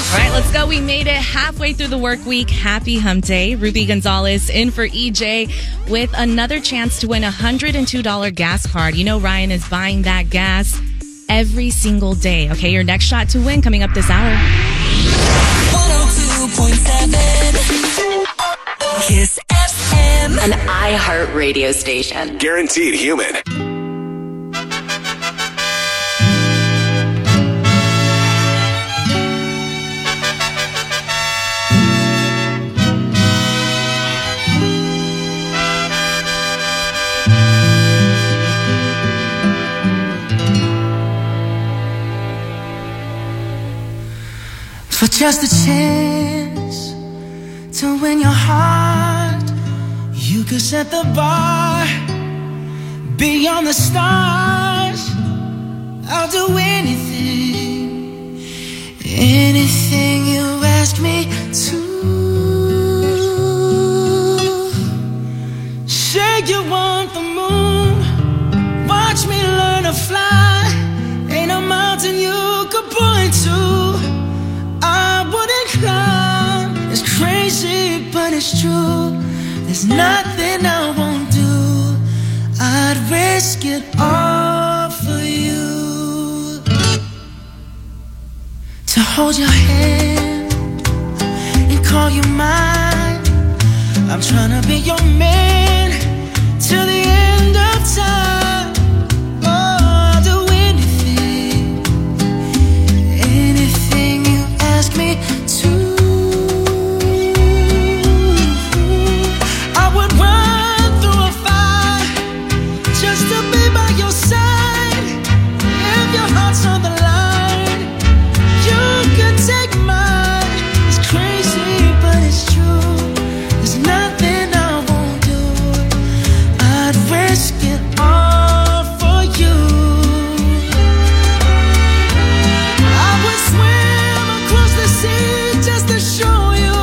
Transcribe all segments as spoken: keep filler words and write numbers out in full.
All right, let's go. We made it halfway through the work week. Happy hump day. Ruby Gonzalez in for E J with another chance to win a one hundred two dollars gas card. You know Ryan is buying that gas every single day. Okay, your next shot to win coming up this hour. one oh two point seven Kiss F M. An iHeart radio station. Guaranteed human. For just a chance to win your heart, you could set the bar beyond the stars. I'll do anything, anything you ask me to. Say you want the moon, watch me learn to fly. Ain't a mountain you could point to I wouldn't climb. It's crazy, but it's true. There's nothing I won't do. I'd risk it all for you. To hold your hand and call you mine. I'm trying to be your man till the end of time. Me too. I would run through a fire just to be by your side. If your heart's on the line, you can take mine. It's crazy, but it's true. There's nothing I won't do. I'd risk it all for you. I would swim across the sea just to show you.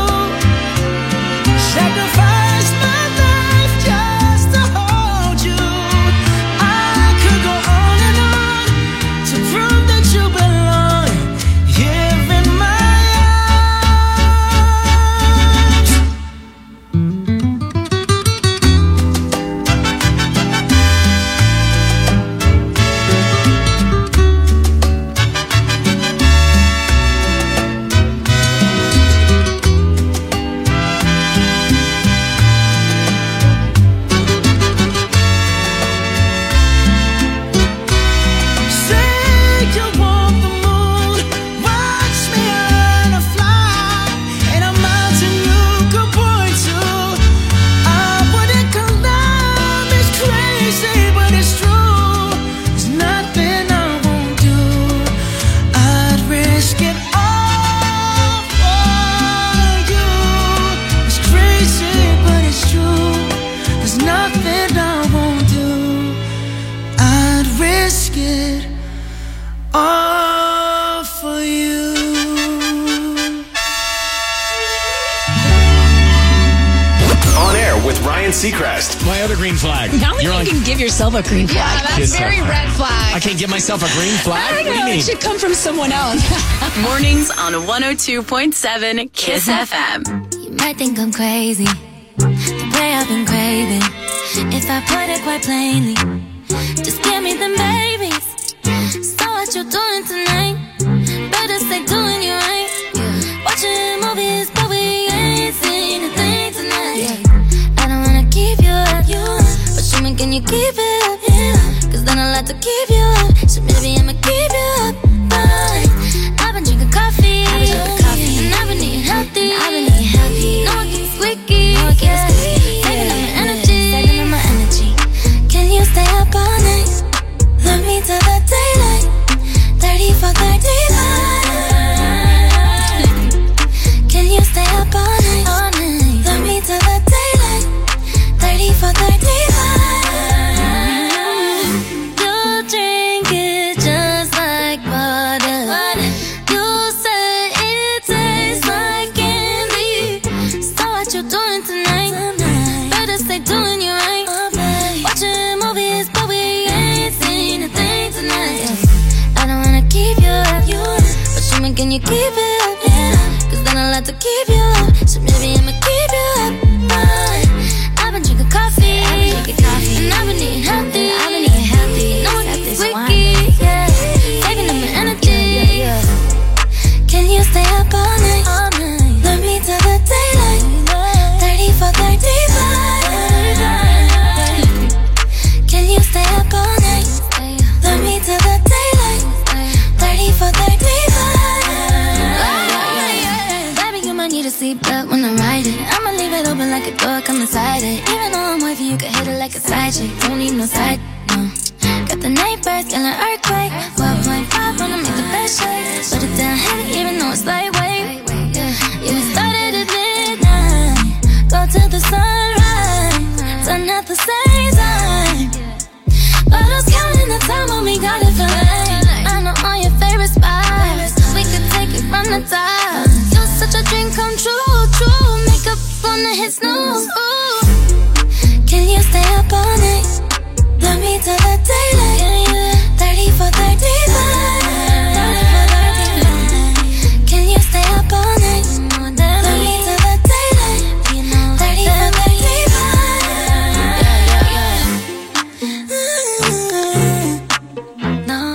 Sacrifice my life just to hold you. I could go on and on to prove that you belong here in my all for you. On air with Ryan Seacrest. My other green flag. Not like You're you on. can give yourself a green flag. Yeah, that's Kiss very F M. red flag. I can't give myself a green flag? I What do you know, mean? it should come from someone else. Mornings on one oh two point seven Kiss F M. You might think I'm crazy, the way I've been craving. If I put it quite plainly, just give me them babies. So what you doing tonight? Better stay doing you right. Watching movies, but we ain't seen a thing tonight. I don't wanna keep you up, but show me can you keep it up? Cause then I'll have to keep you up. So maybe I'ma keep you up. Fine. I've been drinking coffee, I've been drinking coffee, and I've been eating healthy. I've been eating healthy. No one gets squeaky. No one gets squeaky. Saving up my energy, saving up my energy. Can you stay up all night? Love me till the daylight. Thirty for thirty-five. Can you stay up all night? All night. Love me till the daylight. Thirty for thirty-five. You drink it just like water. You say it tastes like candy. So what you doing tonight? Better stay doing you right. Watching movies, but we ain't seen a thing tonight. I don't wanna keep you up, but show me can you keep it up? Cause then I'll have to keep you up. So maybe I'ma keep you up. uh, I've been drinking coffee, I've been drinking coffee, and I've been eating healthy, I've been eating healthy. No one keeps this wiki, yeah. Saving up my energy, yeah, yeah. Can you stay up all night? All night. Love me till the daylight. thirty-four, thirty-five. Can you stay up all night? Love me till the daylight. thirty-four, thirty-five. Baby, you might need to sleep up when I ride it. I'ma leave it open like a door, come inside it. Even though I'm wifey, you can hit it like a side chick. Don't need no side, no. Got the neighbors, yelling earthquake. twelve point five, wanna make the best shake. Put it down heavy, even though it's lightweight. Yeah, yeah, we started at midnight. Go till the sunrise. Done at the same time. But I was counting the time when we got it for late. I know all your favorite spots. We could take it from the top. You're such a dream come true, true. Makeup on the hit snooze. Ooh. Can you stay up all night? Love me till the daylight. thirty-four, thirty-five. Can you stay up all night? Love me till the daylight. thirty-four, thirty-five. No.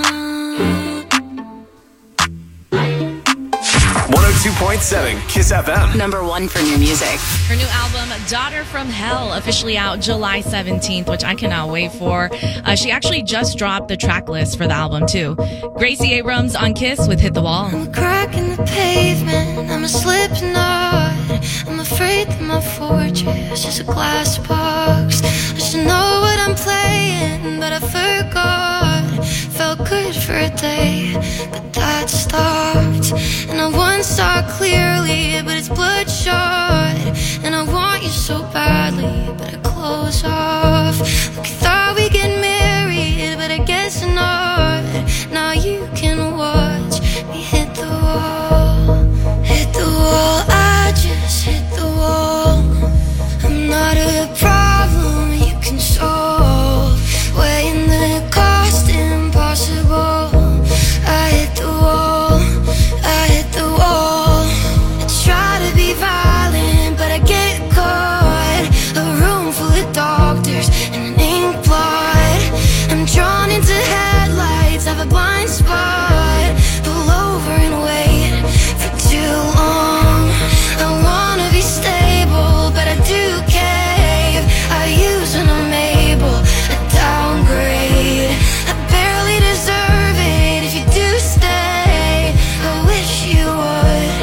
one oh two point seven Kiss F M. Number one for new music. Her new album, Daughter from Hell, officially out July seventeenth, which I cannot wait for. Uh, she actually just dropped the track list for the album, too. Gracie Abrams on Kiss with Hit the Wall. I'm a crack in the pavement, I'm a slipknot. I'm afraid that my fortress is a glass box. I should know what I'm playing, but I forgot. Felt good for a day, but that stopped. And I once saw clearly, but it's bloodshot. And I want you so badly, but I close off. Look, I thought we'd get married, but I guess not. Now you can watch me hit the wall. Hit the wall, I just hit the wall. I'm not a problem you can solve. Weighing the cost impossible. I hit the wall, I hit the wall. I try to be violent, but I get caught. A room full of doctors and an ink blot. I'm drawn into headlights, have a blind spot. Pull over and wait for too long. I wanna be stable, but I do cave. I use when I'm able, I downgrade. I barely deserve it if you do stay. I wish you would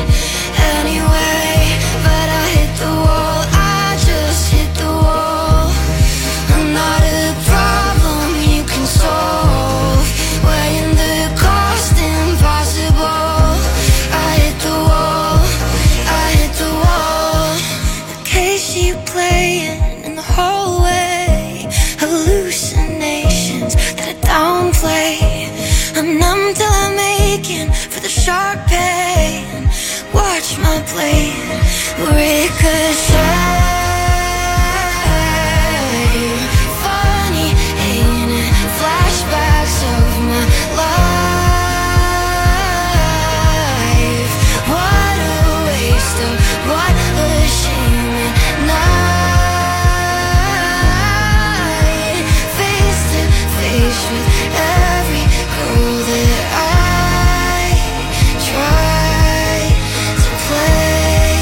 anyway. But I hit the wall, I just hit the wall. I'm not a problem you can solve. Weighing the cost impossible. I hit the wall, I hit the wall. The case you playing in the hallway. Hallucinations that I downplay. I'm numb till I'm aching for the sharp pain. Watch my blade ricochet. Funny, ain't it? Flashbacks of my life. What a waste of, what a shame at night. Face to face with every girl that I try to play.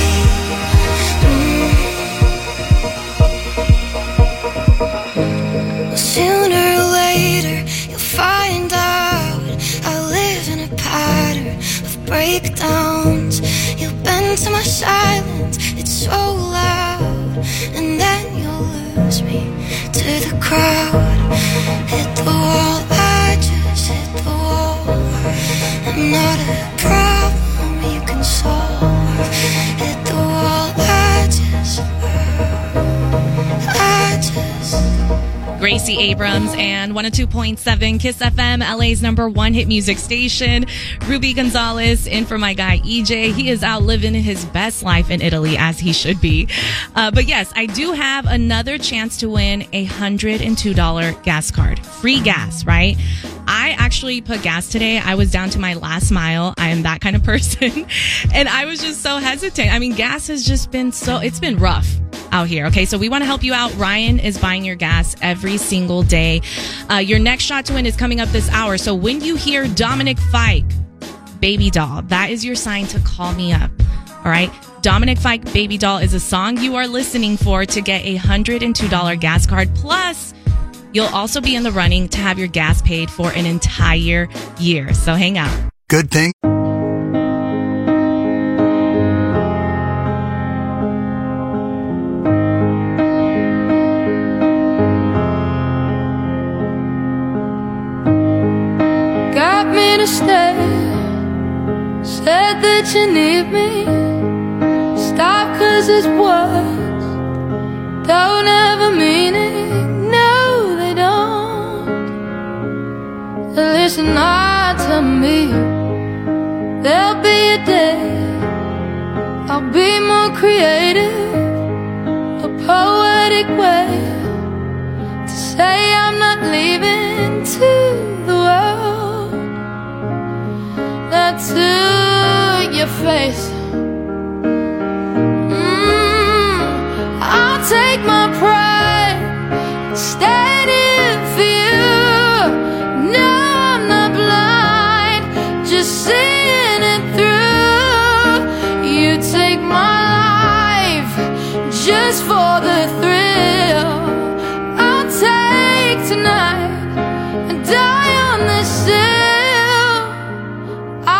Mm. Sooner or later you'll find out I live in a pattern of breakdowns. You'll bend to my silence, it's so loud. And then you'll lose me to the crowd. Hit the wall, I just hit the wall. I'm not a problem you can solve. Hit the wall, I just, I just. Gracie Abrams and one oh two point seven Kiss F M, L A's number one hit music station. Ruby Gonzalez in for my guy E J. He is out living his best life in Italy, as he should be. Uh, but yes, I do have another chance to win a one hundred two dollars gas card. Free gas, right? I actually put gas today. I was down to my last mile. I am that kind of person. And I was just so hesitant. I mean, gas has just been so, it's been rough out here. Okay, so we want to help you out. Ryan is buying your gas every single day. Uh, your next shot to win is coming up this hour. So when you hear Dominic Fike, Baby Doll, that is your sign to call me up. All right. Dominic Fike, Baby Doll is a song you are listening for to get a one hundred two dollars gas card. Plus, you'll also be in the running to have your gas paid for an entire year. So hang out. Good thing. Got me to stay. Said that you need me. Stop, cause it's words don't ever mean it. No, they don't. Listen hard to me. There'll be a day I'll be more creative, a poetic way to say I'm not leaving to the world, not to your face. I'll take my pride, stand in for you. No, I'm not blind, just seeing it through. You take my life just for the thrill. I'll take tonight and die on this hill. I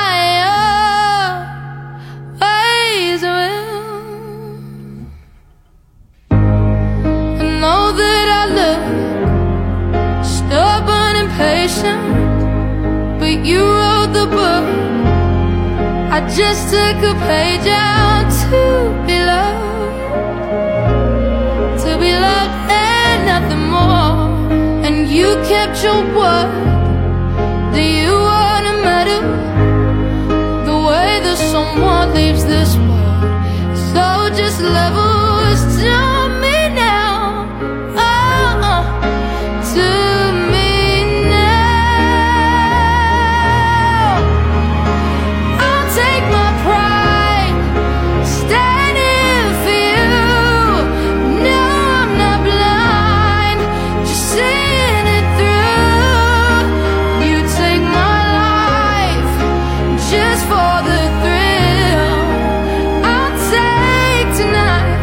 always will. Patient, but you wrote the book. I just took a page out to be loved, to be loved and nothing more. And you kept your word. Do you want a medal? The way that someone leaves this world. So just levels to me now. Oh, oh, to me. For the thrill, I'll take tonight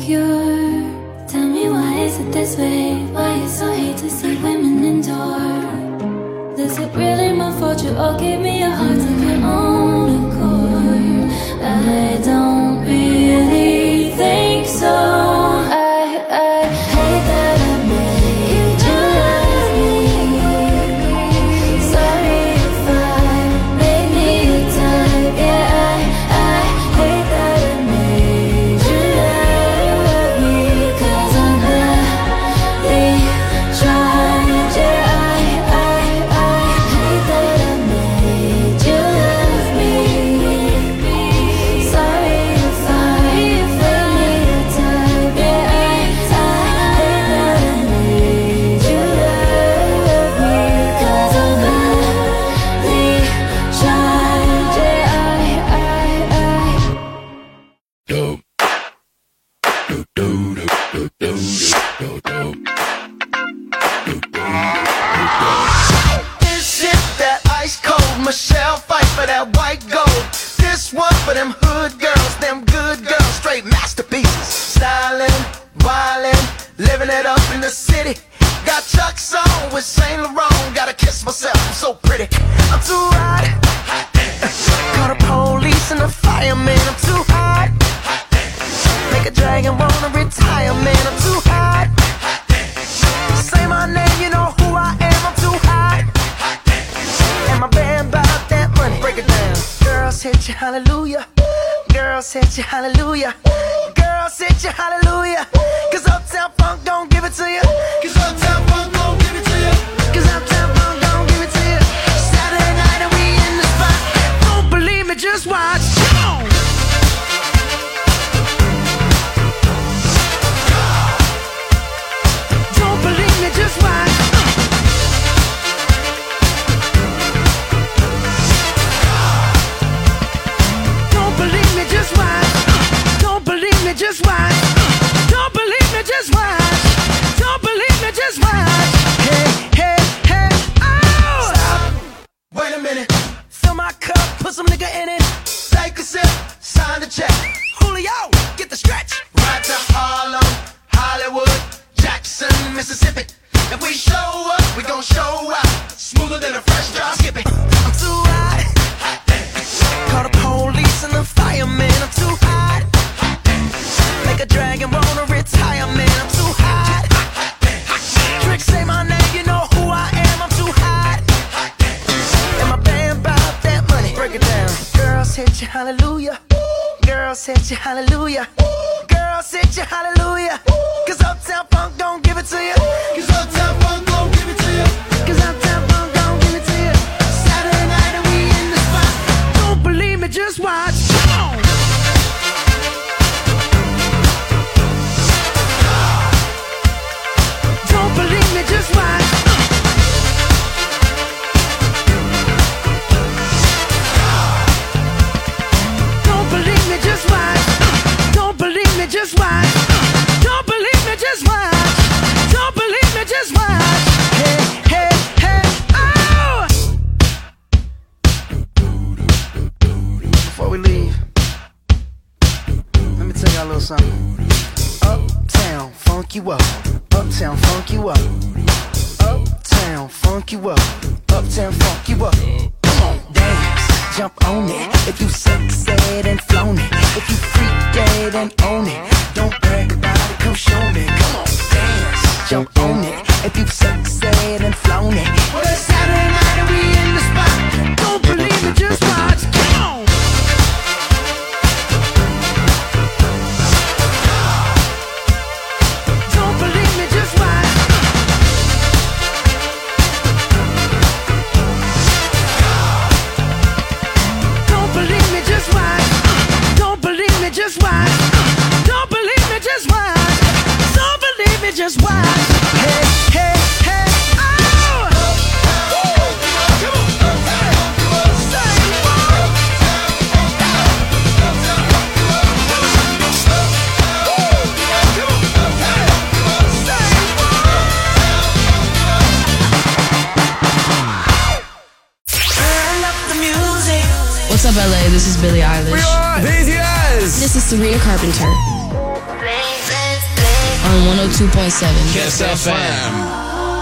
insecure. Tell me why is it this way? Why you so hate to see women endure? Is it really my fault you all gave me your hearts of your own accord? I don't really think so. I, I hate that I made you love me. Sorry if I made me a type. Yeah, I, I hate that I made you love me. Cause I'm really trying. Yeah, I, I, I hate that I made you love me. Sorry if I made me a type. Yeah, I, I hate that I made you love me. Cause I'm really trying. Yeah, I, I, I This is that ice cold Michelle fight for that white gold. This one for them hood girls, them good girls, straight masterpieces. Styling, wildin', living it up in the city. Got Chuck's on with Saint Laurent. Gotta kiss myself, I'm so pretty. I'm too hot. Call the police and the fireman. I'm too hot. Make a dragon wanna retire, man. I'm too hot. Say my name, you know who I am. I'm too hot. And my band bought that money. Break it down. Girls hit you, hallelujah. Girls hit you, hallelujah. Girls hit you, hallelujah. Cause Uptown Funk don't give it to you. Cause Uptown Funk don't give it to you. Cause Uptown Funk don't give it to you. Saturday night and we in the spot. Don't believe me, just watch. Come on. Don't believe me, just watch. Don't believe me, just watch. Don't believe me, just watch. Don't believe me, just watch. Don't believe me, just watch. Hey, hey, hey, oh! Stop. Wait a minute. Fill my cup, put some nigga in it. Take a sip, sign the check. Julio, get the stretch. Right to Harlem, Hollywood, Jackson, Mississippi. If we show up, we gon' show out. Smoother than a fresh drop. Skip it. I'm too hot. Call the police and the fireman. I'm too hot. Make a dragon wanna retire, man. I'm too hot. Trick, say my name, you know who I am. I'm too hot. And my band bought that money. Break it down. Girls hit you, hallelujah. Girls hit you, hallelujah. Girls hit you, hallelujah. Cause Uptown Funk don't give it to you. Cause Uptown Funk don't give it to you. Cause Uptown Funk don't give it to you. Saturday night and we in the spot. Don't believe me, just watch. Come on. Don't believe me, just watch. Don't believe me, just watch. Don't believe me, just watch. Don't believe me, just watch. Don't believe me, just watch. Hey, hey, hey, oh! Before we leave, let me tell y'all a little something. Uptown, funk you up. Uptown, funk you up. Uptown, funk you up. Uptown, funk you up. Come on, dance, jump on it. If you succeed and flown it. If you freak dead and own it. Don't brag about it, come show me. Come on, dance, jump on it. If you succeed and flown it. Well, it's Saturday night and we in the spot. Don't believe me, just watch. Come on. Don't believe me, just watch. Don't believe me, just watch. Don't believe me, just watch. Don't believe me, just watch. Don't believe me, just watch. Hey, hey, hey, oh! What's up, L A? This is Billie Eilish. B T S. This is Sabrina Carpenter. Baby. on one oh two point seven. Kiss F M.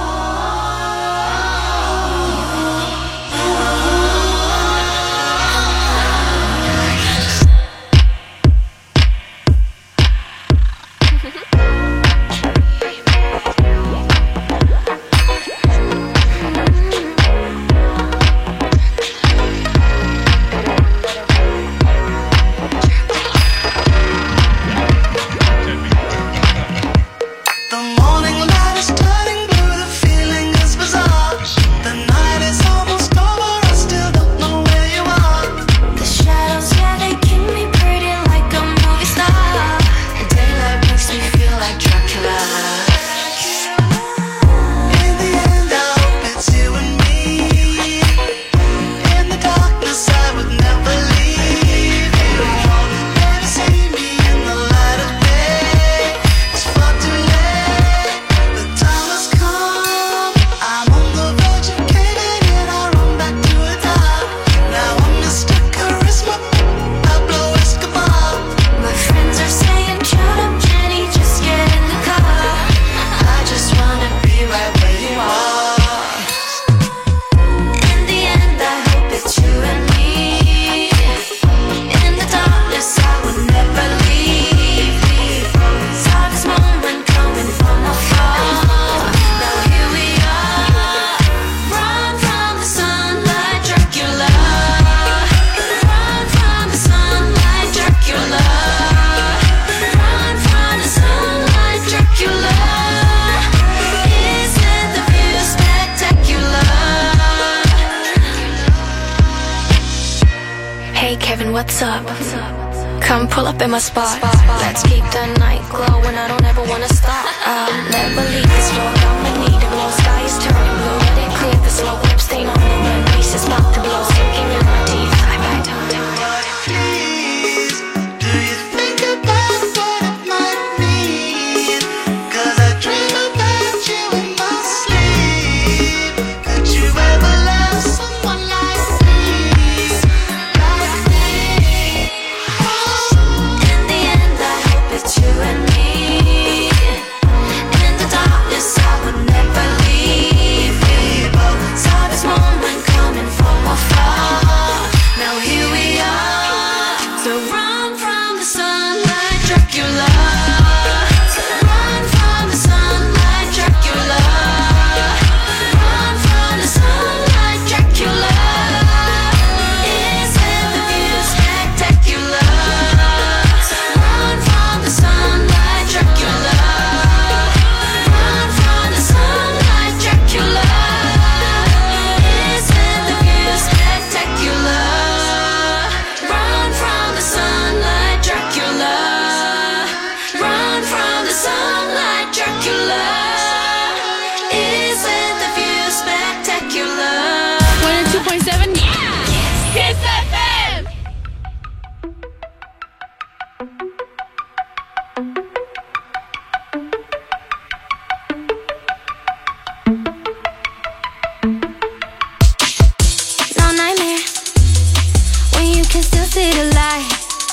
What's up? Come pull up in my spot. Let's keep the night glowing. I don't ever wanna stop. I'll never leave this floor. I'ma need it. Blue sky is turning blue. Let it clear the slow whip stain on the runway. It's about to blow. Sinking in my teeth. I might don't do it. Please, do you think about what it might mean? 'Cause I dream about you in my sleep. Could you ever love someone like me? Like me? In the end, I hope it's you and me. In the darkness, I would never leave. We both saw this moment coming from afar. Now here we are. So run from the sunlight, Dracula. Run from the sunlight, Dracula. Run from the sunlight, Dracula. Isn't the view spectacular? Run from the sunlight, Dracula. Run from the sunlight, Dracula. Isn't the view spectacular? Run from the sunlight, Dracula. Run from the sunlight, Dracula. Isn't the view spectacular? one oh two point seven. Yeah! Kiss F M! No nightmare when you can still see the light.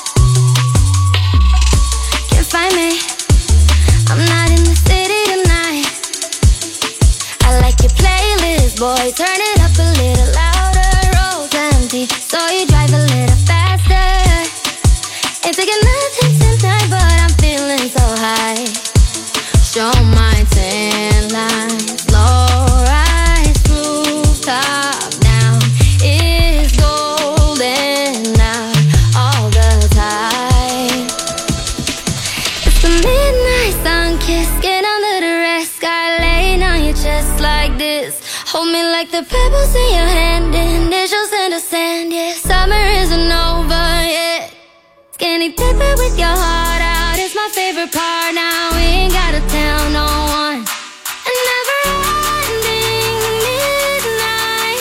Can't find me. I'm not in the city tonight. I like your playlist, boy. Turn it up a little louder. Road's empty, so you drive a little faster. Ain't taking nothing tonight, but I'm feeling so high. Show my tan lines, low rise, rooftop now is golden out all the time. It's the midnight sun kiss, get under the red sky, laying on your chest like this. Hold me like the pebbles in your hand, initials in the sand, yeah. Summer isn't over yet. Skinny dipping with your heart out is my favorite part. Now we ain't gotta tell no one. A never-ending midnight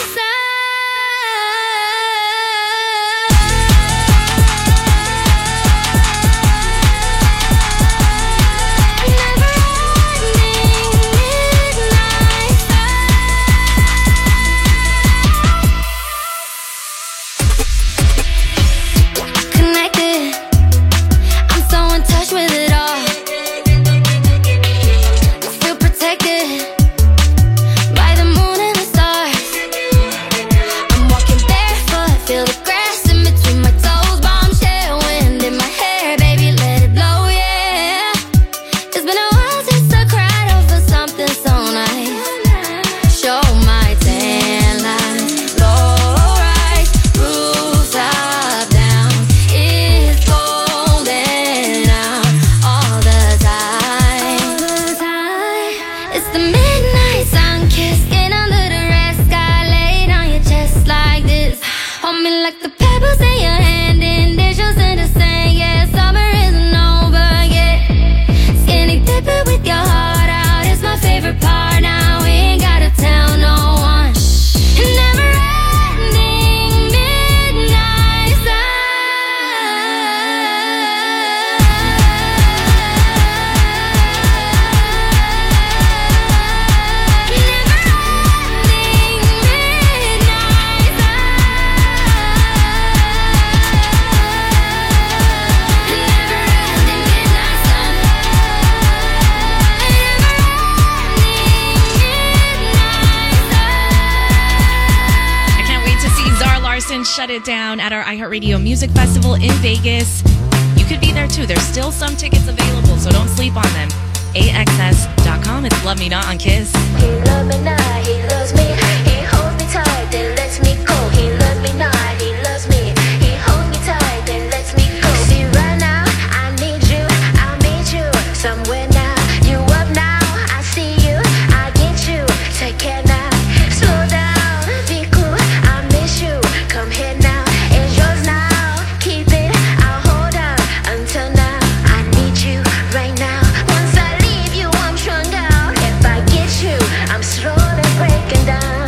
sun. A never-ending midnight sun. Connected, I'm so in touch with it all. and Shut It Down at our iHeartRadio Music Festival in Vegas. You could be there too. There's still some tickets available, so don't sleep on them. A X S dot com. It's Love Me Not on Kiss. He loves me not, he loves me. He holds me tight, then lets me go. He loves me not, he loves me. He holds me tight, then lets me go. See, right now, I need you, I'll meet you somewhere now. You up now, I see you, I get you. Take care now, slow down, be cool. I miss you, come here now. It's yours now, keep it, I'll hold on until now. I need you right now. Once I leave you, I'm strung out. If I get you, I'm slowly breaking down.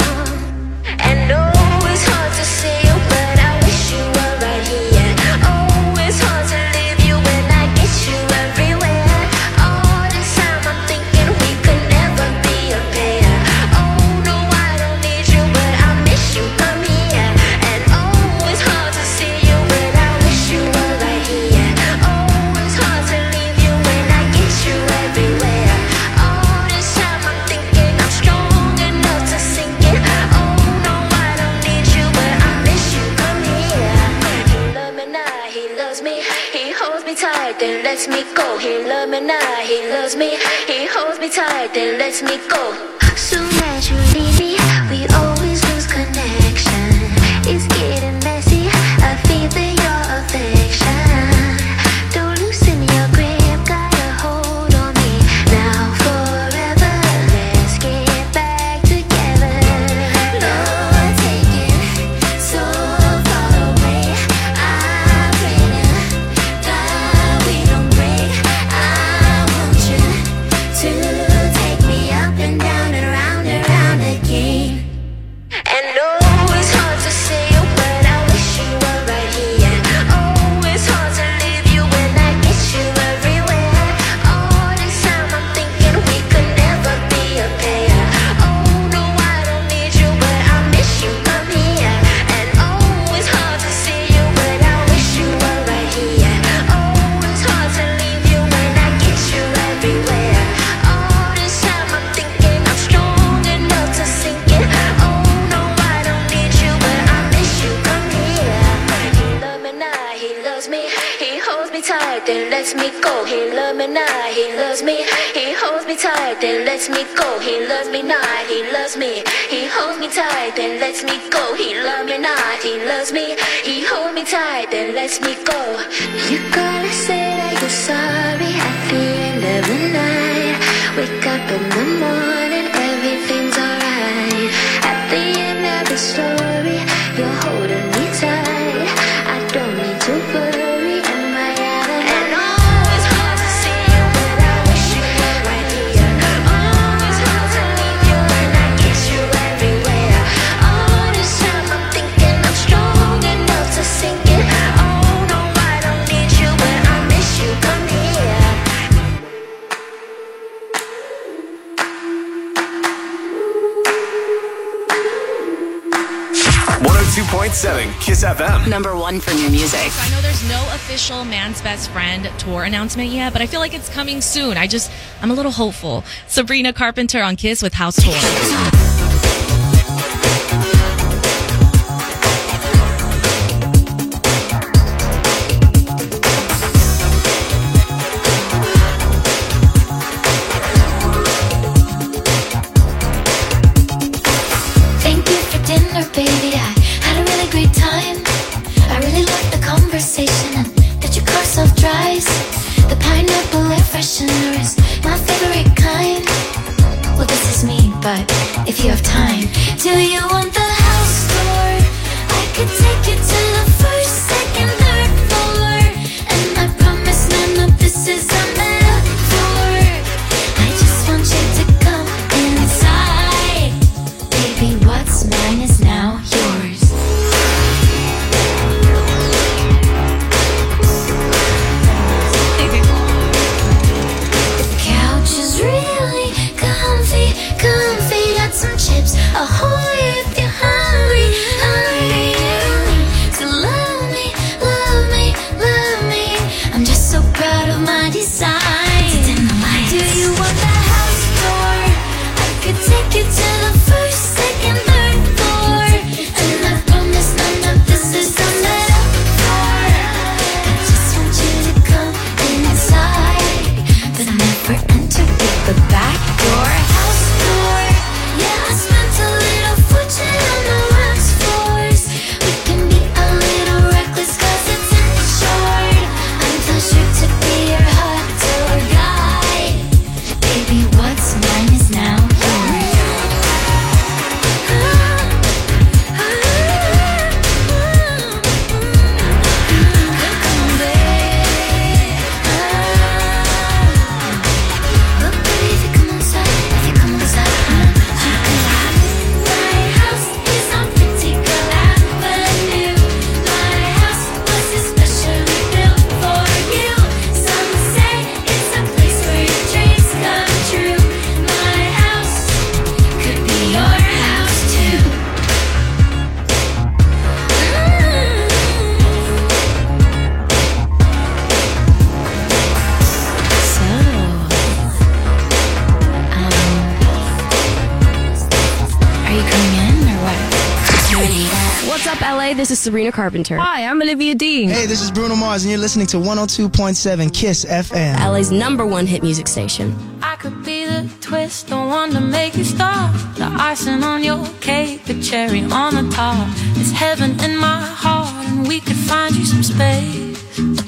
And oh, it's hard to see you, but I wish you were right here. Oh, it's hard to leave you when I get you everywhere. All this time I'm thinking we could never be a pair. Oh no, I don't need you, but I miss you, come here. And oh, it's hard to see you, but I wish you were right here. Oh, it's hard to leave you when I get you everywhere. All this time I'm thinking I'm strong enough to sink it. Oh no, I don't need you, but I miss you, come here. He loves me now, he loves me. He holds me tight, then lets me go. He loves me now, he loves me. He holds me tight, then lets me go. Soon as you leave me, we always lose connection. It's getting messy, I feel that your affection. Don't loosen your grip, got a hold on me. Now forever, let's get back together. Lord, take it so far away. I pray to God we don't break. I want you to take me up and down and round and round again. And oh, it's hard to see you, but I wish you were right here. Oh, it's hard to leave you when I get you everywhere. All this time I'm thinking we could never be a pair. Oh no, I don't need you, but I miss you, come here. And oh, it's hard to see you, but I wish you were right here. Oh, it's hard to leave you when I get you everywhere. All this time I'm thinking I'm strong enough to sink it. Oh no, I don't need you, but I miss you, come here. He loves me now, he loves me. He holds me tight, then lets me go. He loves me now, he loves me. He holds me tight, then lets me go. He loves me now, he loves me. He holds me tight, then lets me go. He loves me now, he loves me. He holds me tight, then lets me go. You gotta say that you're sorry at the end of the night. Wake up in the morning, everything's alright. At the end of the story, you're holding me tight. I don't need to worry, am I out of and oh, it's hard to see you, but I wish you were right here. Oh, it's hard to leave you when I get you everywhere. All this time I'm thinking I'm strong enough to sink it. Oh no, I don't need you, but I miss you, come here. one oh two point seven Kiss F M. Number one for new music. So I know there's no official Man's Best Friend tour announcement yet, but I feel like it's coming soon. I just, I'm a little hopeful. Sabrina Carpenter on Kiss with House Tour. Thank you for dinner, baby. I had a really great time. I really liked the conversation and that your car self-drives. The pineapple air freshener is my favorite kind. Well, this is me, but if you have time, do you want the house tour? I could take you to the first, second, third floor. And I promise none of this is a metaphor. I just want you to come inside. Baby, what's mine is now yours. The couch is really comfy, comfy. Got some chips, ahoy if you're up, L A? This is Sabrina Carpenter. Hi, I'm Olivia Dean. Hey, this is Bruno Mars, and you're listening to one oh two point seven Kiss F M. L A's number one hit music station. I could be the twist, the one to make you stop. The icing on your cake, the cherry on the top. It's heaven in my heart, and we could find you some space.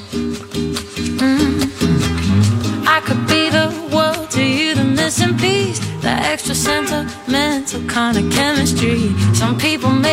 Mm. I could be the world to you, the missing piece, the extra sentimental kind of chemistry. Some people make